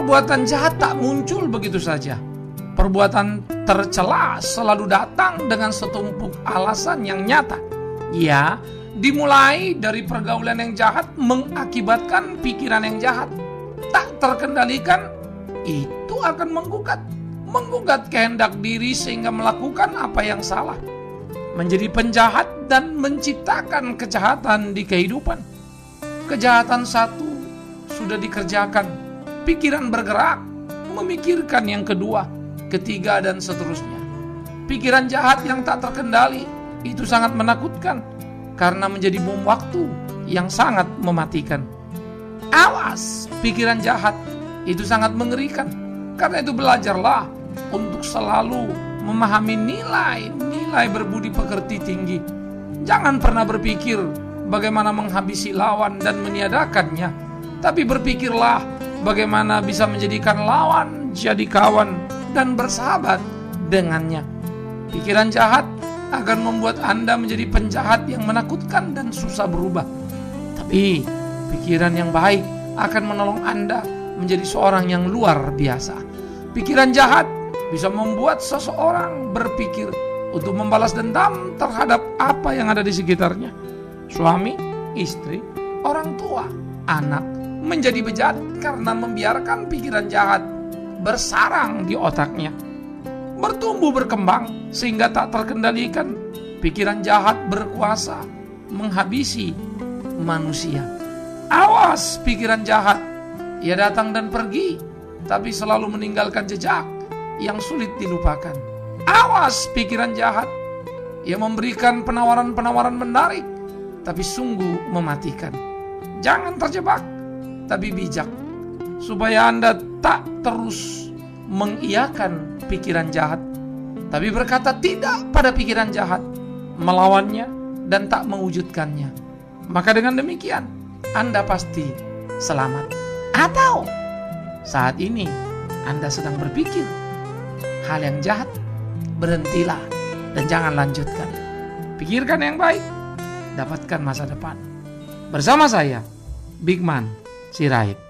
perbuatan jahat tak muncul begitu saja. Perbuatan tercela selalu datang dengan setumpuk alasan yang nyata. Ya, dimulai dari pergaulan yang jahat mengakibatkan pikiran yang jahat. Tak terkendalikan, itu akan menggugat kehendak diri sehingga melakukan apa yang salah. Menjadi penjahat dan menciptakan kejahatan di kehidupan. Kejahatan satu sudah dikerjakan, pikiran bergerak, memikirkan yang kedua, ketiga, dan seterusnya. Pikiran jahat yang tak terkendali itu sangat menakutkan karena menjadi bom waktu yang sangat mematikan. Awas, pikiran jahat itu sangat mengerikan. Karena itu belajarlah untuk selalu memahami nilai berbudi pekerti tinggi. Jangan pernah berpikir bagaimana menghabisi lawan dan meniadakannya, tapi berpikirlah bagaimana bisa menjadikan lawan jadi kawan dan bersahabat dengannya. Pikiran jahat akan membuat Anda menjadi penjahat yang menakutkan dan susah berubah. Tapi pikiran yang baik akan menolong Anda menjadi seorang yang luar biasa. Pikiran jahat bisa membuat seseorang berpikir untuk membalas dendam terhadap apa yang ada di sekitarnya. Suami, istri, orang tua, anak menjadi bejat karena membiarkan pikiran jahat bersarang di otaknya. Bertumbuh berkembang sehingga tak terkendalikan. Pikiran jahat berkuasa menghabisi manusia. Awas pikiran jahat. Ia datang dan pergi, tapi selalu meninggalkan jejak yang sulit dilupakan. Awas pikiran jahat. Ia memberikan penawaran-penawaran menarik, tapi sungguh mematikan. Jangan terjebak, tapi bijak, supaya Anda tak terus mengiyakan pikiran jahat, tapi berkata tidak pada pikiran jahat, melawannya dan tak mewujudkannya. Maka dengan demikian Anda pasti selamat. Atau saat ini Anda sedang berpikir hal yang jahat, berhentilah dan jangan lanjutkan. Pikirkan yang baik, dapatkan masa depan. Bersama saya, Bigman Sirait.